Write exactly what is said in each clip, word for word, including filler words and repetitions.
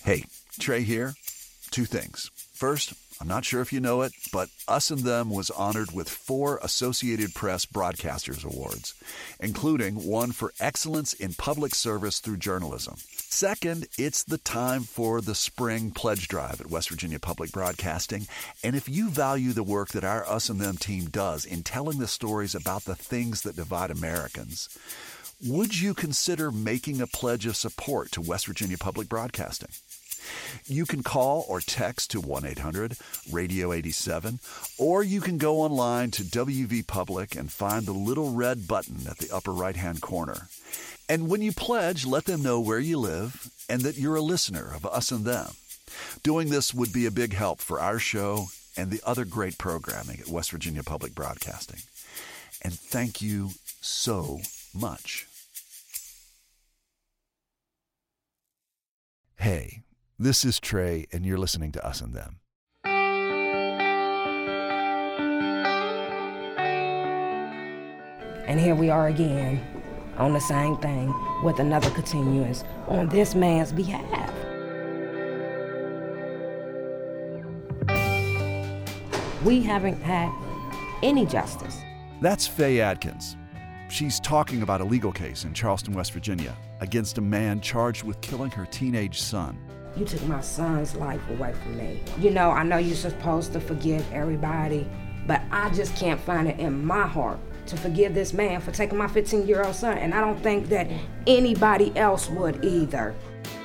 Hey, Trey here. Two things. First, I'm not sure if you know it, but Us and Them was honored with four Associated Press Broadcasters Awards, including one for excellence in public service through journalism. Second, it's the time for the spring pledge drive at West Virginia Public Broadcasting, and if you value the work that our Us and Them team does in telling the stories about the things that divide Americans, would you consider making a pledge of support to West Virginia Public Broadcasting? You can call or text to one eight hundred radio eighty-seven, or you can go online to W V Public and find the little red button at the upper right-hand corner. And when you pledge, let them know where you live and that you're a listener of Us and Them. Doing this would be a big help for our show and the other great programming at West Virginia Public Broadcasting. And thank you so much. Hey, this is Trey, and you're listening to Us and Them. And here we are again, on the same thing, with another continuance on this man's behalf. We haven't had any justice. That's Faye Adkins. She's talking about a legal case in Charleston, West Virginia, against a man charged with killing her teenage son. You took my son's life away from me. You know, I know you're supposed to forgive everybody, but I just can't find it in my heart to forgive this man for taking my fifteen-year-old son, and I don't think that anybody else would either.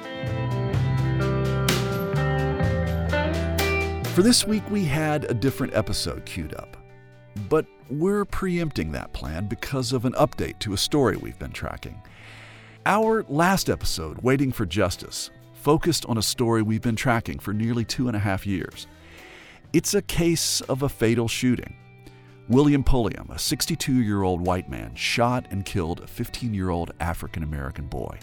For this week, we had a different episode queued up, but we're preempting that plan because of an update to a story we've been tracking. Our last episode, Waiting for Justice, focused on a story we've been tracking for nearly two and a half years. It's a case of a fatal shooting. William Pulliam, a sixty-two-year-old white man, shot and killed a fifteen-year-old African-American boy.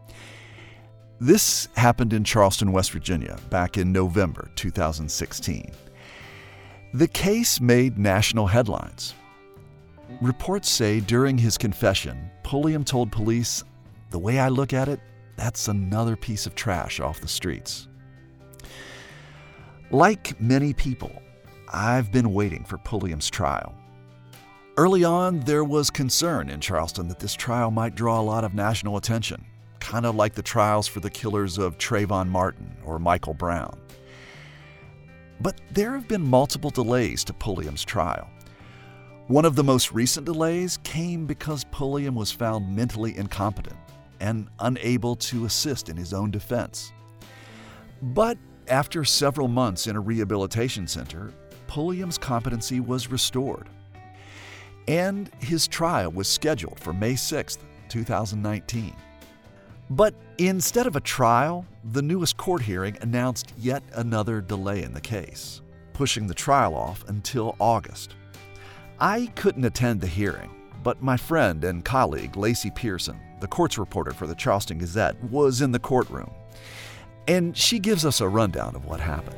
This happened in Charleston, West Virginia, back in November two thousand sixteen. The case made national headlines. Reports say during his confession, Pulliam told police, "The way I look at it, that's another piece of trash off the streets." Like many people, I've been waiting for Pulliam's trial. Early on, there was concern in Charleston that this trial might draw a lot of national attention, kind of like the trials for the killers of Trayvon Martin or Michael Brown. But there have been multiple delays to Pulliam's trial. One of the most recent delays came because Pulliam was found mentally incompetent and unable to assist in his own defense. But after several months in a rehabilitation center, Pulliam's competency was restored, and his trial was scheduled for May sixth, two thousand nineteen. But instead of a trial, the newest court hearing announced yet another delay in the case, pushing the trial off until August. I couldn't attend the hearing, but my friend and colleague Lacey Pearson, the courts reporter for the Charleston Gazette, was in the courtroom, and she gives us a rundown of what happened.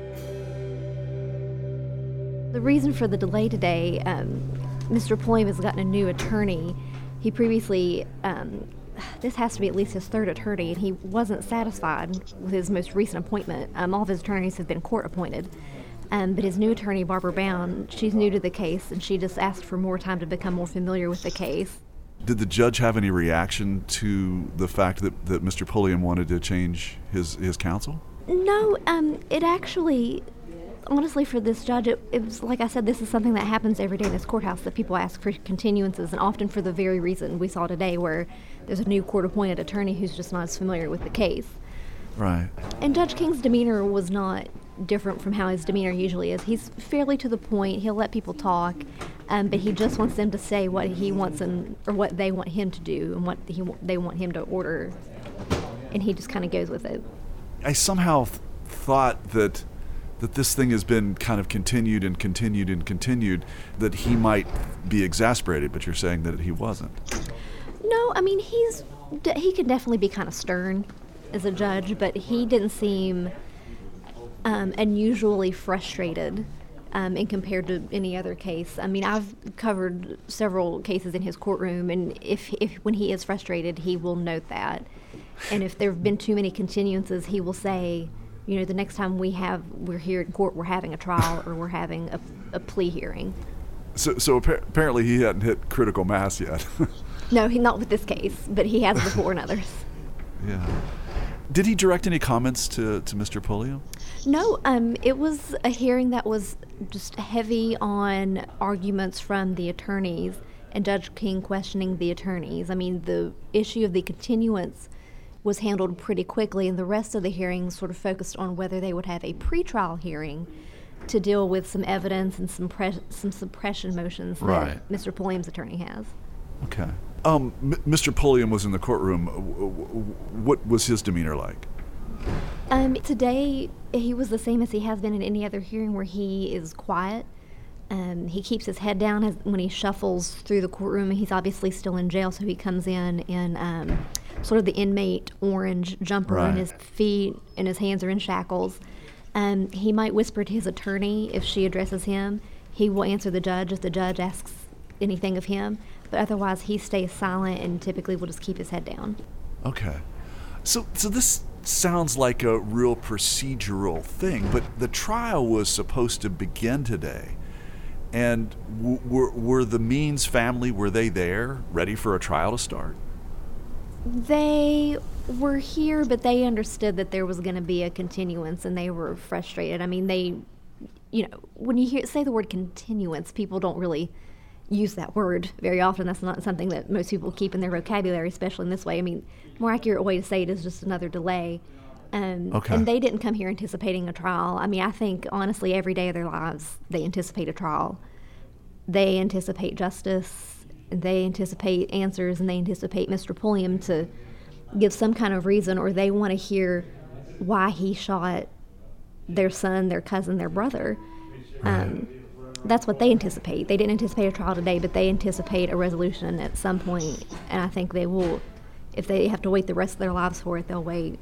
The reason for the delay today, um, Mister Pulliam has gotten a new attorney. He previously, um, this has to be at least his third attorney, and he wasn't satisfied with his most recent appointment. Um, all of his attorneys have been court appointed. Um, but his new attorney, Barbara Bound, she's new to the case, and she just asked for more time to become more familiar with the case. Did the judge have any reaction to the fact that, that Mister Pulliam wanted to change his, his counsel? No, um, it actually, honestly, for this judge, it, it was, like I said, this is something that happens every day in this courthouse, that people ask for continuances, and often for the very reason we saw today, where there's a new court-appointed attorney who's just not as familiar with the case. Right. And Judge King's demeanor was not different from how his demeanor usually is. He's fairly to the point. He'll let people talk, um, but he just wants them to say what he wants them, or what they want him to do, and what he they want him to order, and he just kind of goes with it. I somehow th- thought that that this thing has been kind of continued and continued and continued, that he might be exasperated, but you're saying that he wasn't. No, I mean, he's he can definitely be kind of stern as a judge, but he didn't seem um, unusually frustrated um, in compared to any other case. I mean, I've covered several cases in his courtroom, and if, if when he is frustrated, he will note that. And if there have been too many continuances, he will say, you know, the next time we have, we're here in court, we're having a trial or we're having a, a plea hearing. So, so apparently he hadn't hit critical mass yet. No, he not with this case, but he has before in others. Yeah. Did he direct any comments to, to Mister Pulliam? No, um, it was a hearing that was just heavy on arguments from the attorneys and Judge King questioning the attorneys. I mean, the issue of the continuance was handled pretty quickly, and the rest of the hearings sort of focused on whether they would have a pretrial hearing to deal with some evidence and some pre- some suppression motions right. that Mister Pulliam's attorney has. Okay. Um, M- Mister Pulliam was in the courtroom. What was his demeanor like? Um, today, he was the same as he has been in any other hearing where he is quiet. Um, he keeps his head down as, when he shuffles through the courtroom. He's obviously still in jail, so he comes in in um, sort of the inmate orange jumper, right. and his feet and his hands are in shackles. Um, he might whisper to his attorney if she addresses him. He will answer the judge if the judge asks anything of him, but otherwise he stays silent and typically will just keep his head down. Okay. So, so this sounds like a real procedural thing, but the trial was supposed to begin today. And w- were, were the Means family, were they there, ready for a trial to start? They were here, but they understood that there was going to be a continuance, and they were frustrated. I mean, they, you know, when you hear say the word continuance, people don't really use that word very often. That's not something that most people keep in their vocabulary, especially in this way. I mean, more accurate way to say it is just another delay. Um, okay. And they didn't come here anticipating a trial. I mean, I think, honestly, every day of their lives, they anticipate a trial. They anticipate justice, and they anticipate answers, and they anticipate Mister Pulliam to give some kind of reason, or they want to hear why he shot their son, their cousin, their brother. Right. Um, that's what they anticipate. They didn't anticipate a trial today, but they anticipate a resolution at some point, and I think they will. If they have to wait the rest of their lives for it, they'll wait.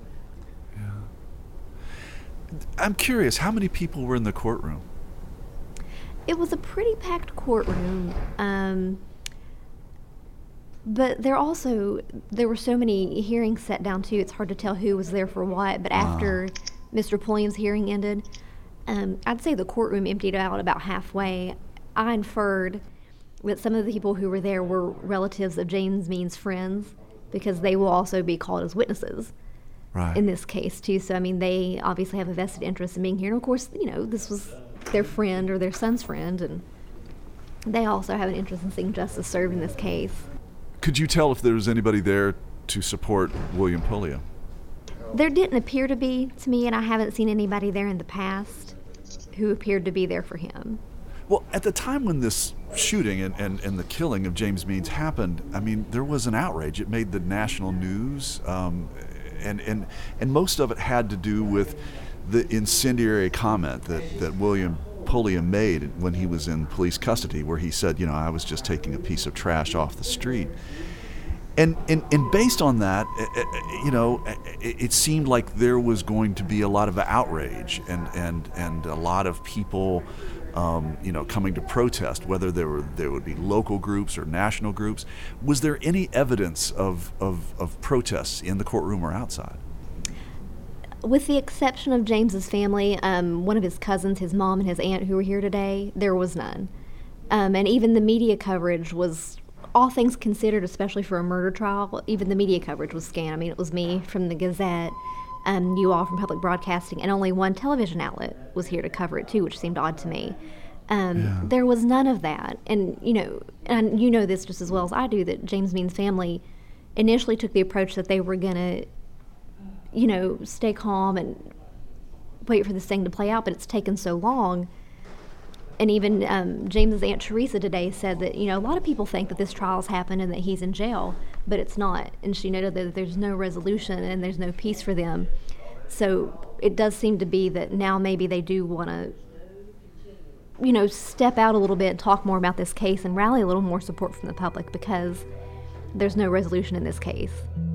I'm curious, how many people were in the courtroom? It was a pretty packed courtroom, um, but there also, there were so many hearings set down too, it's hard to tell who was there for what, but after Ah. Mister Pulliam's hearing ended, um, I'd say the courtroom emptied out about halfway. I inferred that some of the people who were there were relatives of James Means' friends, because they will also be called as witnesses. Right. In this case too. So I mean, they obviously have a vested interest in being here, and of course, you know, this was their friend or their son's friend, and they also have an interest in seeing justice served in this case. Could you tell if there was anybody there to support William Pulliam? There didn't appear to be to me, and I haven't seen anybody there in the past who appeared to be there for him. Well, at the time when this shooting and, and, and the killing of James Means happened, I mean, there was an outrage. It made the national news. Um, And, and and most of it had to do with the incendiary comment that, that William Pulliam made when he was in police custody, where he said, you know, I was just taking a piece of trash off the street. And and, and based on that, you know, it, it seemed like there was going to be a lot of outrage and, and, and a lot of people Um, you know, coming to protest, whether there were there would be local groups or national groups. Was there any evidence of, of, of protests in the courtroom or outside? With the exception of James's family, um, one of his cousins, his mom and his aunt who were here today, there was none. Um, and even the media coverage was, all things considered, especially for a murder trial, even the media coverage was scant. I mean, it was me from the Gazette, Um, you all from public broadcasting, and only one television outlet was here to cover it too, which seemed odd to me. Um, Yeah. There was none of that, and you know, and you know this just as well as I do, that James Means' family initially took the approach that they were gonna, you know, stay calm and wait for this thing to play out, but it's taken so long. And even um, James's Aunt Teresa today said that, you know, a lot of people think that this trial's happened and that he's in jail, but it's not. And she noted that there's no resolution and there's no peace for them. So it does seem to be that now maybe they do want to, you know, step out a little bit and talk more about this case and rally a little more support from the public, because there's no resolution in this case.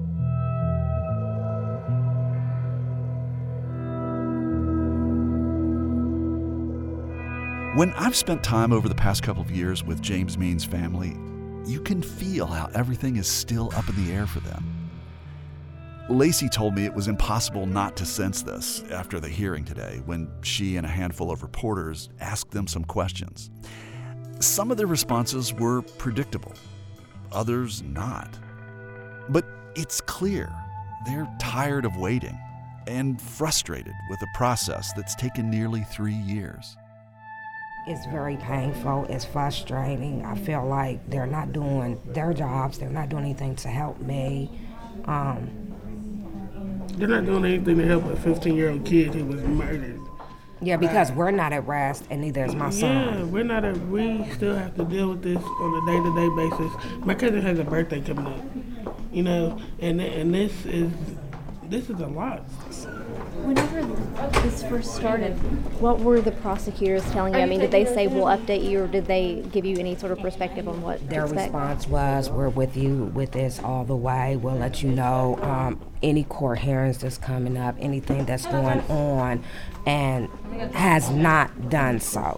When I've spent time over the past couple of years with James Means' family, you can feel how everything is still up in the air for them. Lacey told me it was impossible not to sense this after the hearing today when she and a handful of reporters asked them some questions. Some of their responses were predictable, others not. But it's clear they're tired of waiting and frustrated with a process that's taken nearly three years. It's very painful. It's frustrating. I feel like they're not doing their jobs. They're not doing anything to help me. Um, They're not doing anything to help a fifteen-year-old kid who was murdered. yeah, because we're not at rest, and neither is my son. Yeah, we're not. A, we still have to deal with this on a day-to-day basis. My cousin has a birthday coming up, you know, and and this is this is a lot. Whenever this first started, what were the prosecutors telling you? I mean, did they say we'll update you, or did they give you any sort of perspective on what Their to expect? response was, we're with you with this all the way. We'll let you know um, any court hearings that's coming up, anything that's going on, and has not done so.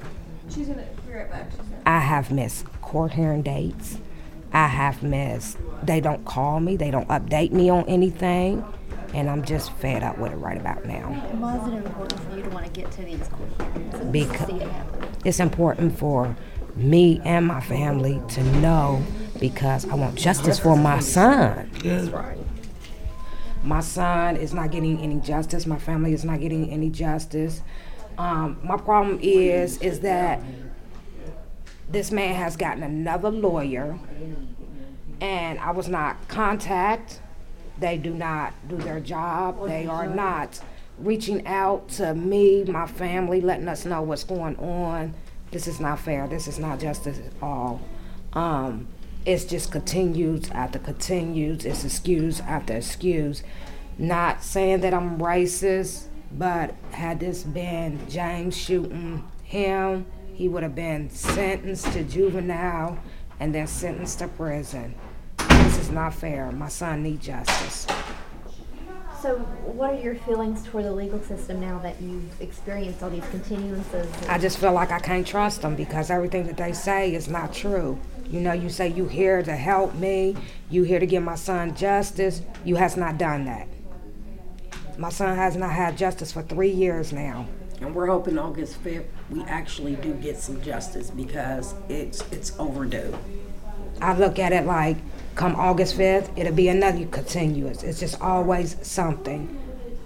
I have missed court hearing dates. I have missed, they don't call me, they don't update me on anything. And I'm just fed up with it right about now. Why is it important for you to want to get to these court hearings and Because see it happen? it's important for me and my family to know, because I want justice for my son. That's right. My son is not getting any justice. My family is not getting any justice. Um, my problem is, is that this man has gotten another lawyer, and I was not contacted. They do not do their job. They are not reaching out to me, my family, letting us know what's going on. This is not fair. This is not justice at all. Um, it's just continues after continues. It's excuse after excuse. Not saying that I'm racist, but had this been James shooting him, he would have been sentenced to juvenile and then sentenced to prison. This is not fair. My son needs justice. So what are your feelings toward the legal system now that you've experienced all these continuances? I just feel like I can't trust them because everything that they say is not true. You know, you say you here to help me, you here to give my son justice. You has not done that. My son has not had justice for three years now. And we're hoping August fifth we actually do get some justice because it's it's overdue. I look at it like, come August fifth, it'll be another continuous. It's just always something.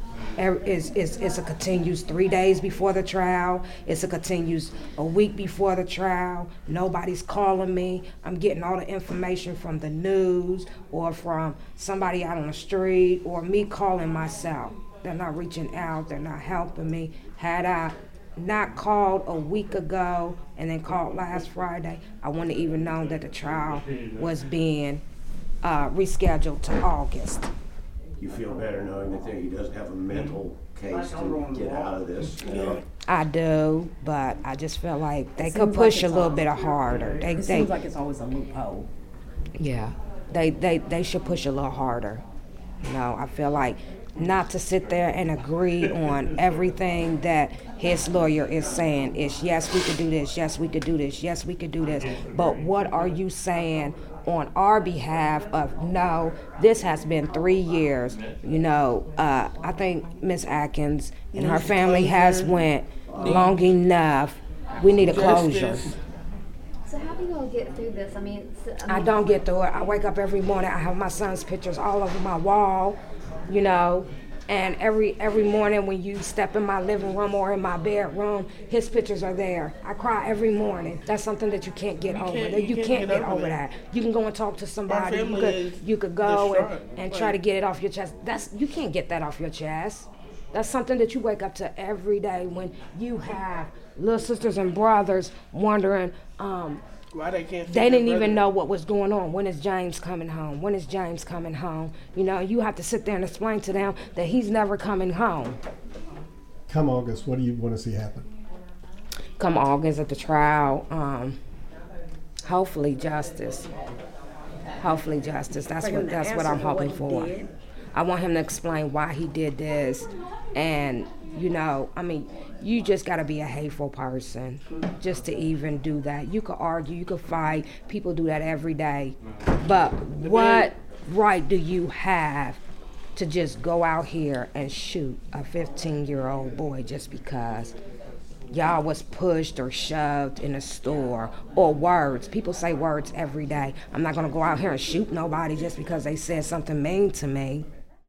It's, it's, it's a continuous three days before the trial. It's a continuous a week before the trial. Nobody's calling me. I'm getting all the information from the news or from somebody out on the street or me calling myself. They're not reaching out. They're not helping me. Had I not called a week ago and then called last Friday, I wouldn't have even known that the trial was being uh, rescheduled to August. You feel better knowing that he doesn't have a mental case to get out of this? Uh, I do, but I just feel like they It could seems push like a it's little all- bit harder. They, It they, seems like it's always a loophole. yeah, they, they, they should push a little harder. You know, I feel like not to sit there and agree on everything that his lawyer is saying is, yes, we could do this, yes, we could do this, yes, we could do this. But what are you saying on our behalf of, no, this has been three years. You know, uh, I think Miss Atkins and her family has went long enough. We need a closure. Justice. So how do you all get through this? I mean, s- I I mean, don't get through it. I wake up every morning, I have my son's pictures all over my wall, you know, and every every morning when you step in my living room or in my bedroom, his pictures are there. I cry every morning. That's something that you can't get over. can't- That you you can't can't get get over over that. that. You can go and talk to somebody. You family could is you could go and, distraught. and try to Like- get it off your chest. That's you can't get that off your chest. That's something that you wake up to every day when you have little sisters and brothers wondering, um, Why they can't? see they their didn't brother? even know what was going on. When is James coming home? When is James coming home? You know, you have to sit there and explain to them that he's never coming home. Come August, what do you want to see happen? Come August at the trial, um, hopefully justice. Hopefully justice. That's For him what to that's what answer I'm for what hoping he for. did. I want him to explain why he did this. And, you know, I mean, you just got to be a hateful person just to even do that. You could argue, you could fight. People do that every day. But what right do you have to just go out here and shoot a fifteen-year-old boy just because y'all was pushed or shoved in a store, or words. People say words every day. I'm not gonna go out here and shoot nobody just because they said something mean to me.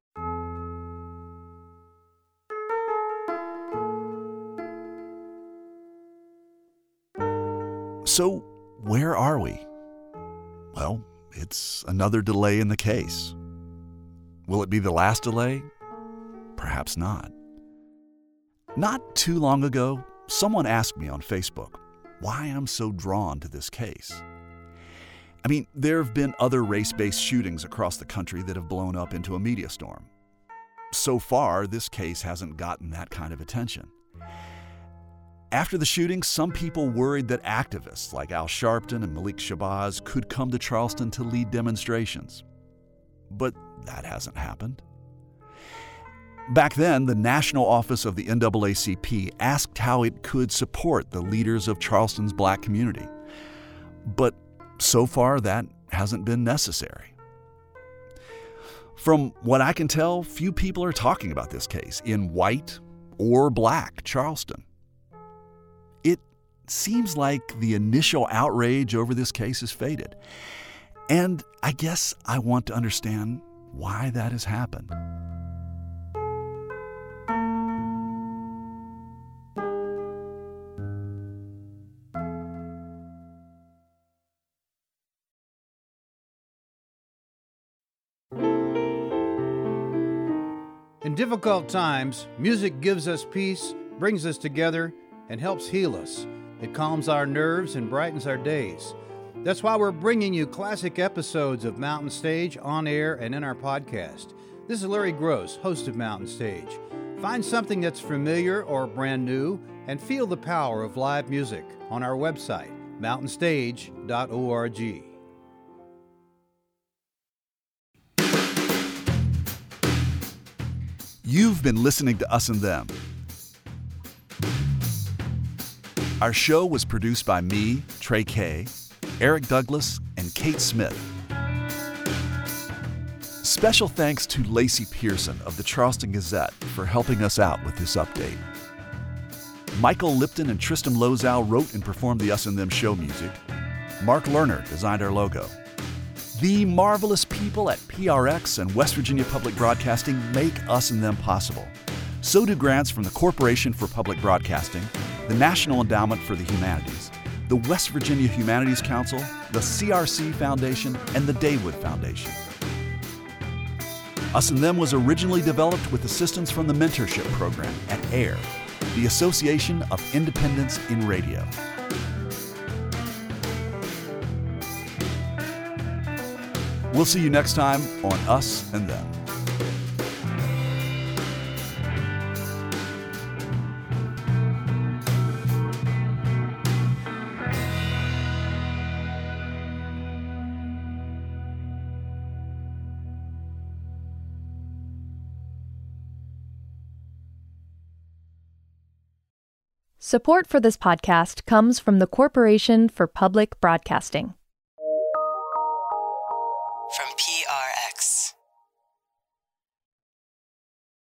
So, where are we? Well, it's another delay in the case. Will it be the last delay? Perhaps not. Not too long ago, someone asked me on Facebook why I'm so drawn to this case. I mean, there have been other race-based shootings across the country that have blown up into a media storm. So far, this case hasn't gotten that kind of attention. After the shooting, some people worried that activists like Al Sharpton and Malik Shabazz could come to Charleston to lead demonstrations. But that hasn't happened. Back then, the National Office of the N double A C P asked how it could support the leaders of Charleston's black community. But so far, that hasn't been necessary. From what I can tell, few people are talking about this case in white or black Charleston. It seems like the initial outrage over this case has faded. And I guess I want to understand why that has happened. In difficult times, music gives us peace, brings us together, and helps heal us. It calms our nerves and brightens our days. That's why we're bringing you classic episodes of Mountain Stage on air and in our podcast. This is Larry Gross, host of Mountain Stage. Find something that's familiar or brand new and feel the power of live music on our website, mountain stage dot org. You've been listening to Us and Them. Our show was produced by me, Trey Kay, Eric Douglas, and Kate Smith. Special thanks to Lacey Pearson of the Charleston Gazette for helping us out with this update. Michael Lipton and Tristan Lozow wrote and performed the Us and Them show music. Mark Lerner designed our logo. The marvelous people at P R X and West Virginia Public Broadcasting make Us and Them possible. So do grants from the Corporation for Public Broadcasting, the National Endowment for the Humanities, the West Virginia Humanities Council, the C R C Foundation, and the Daywood Foundation. Us and Them was originally developed with assistance from the Mentorship Program at AIR, the Association of Independents in Radio. We'll see you next time on Us and Them. Support for this podcast comes from the Corporation for Public Broadcasting.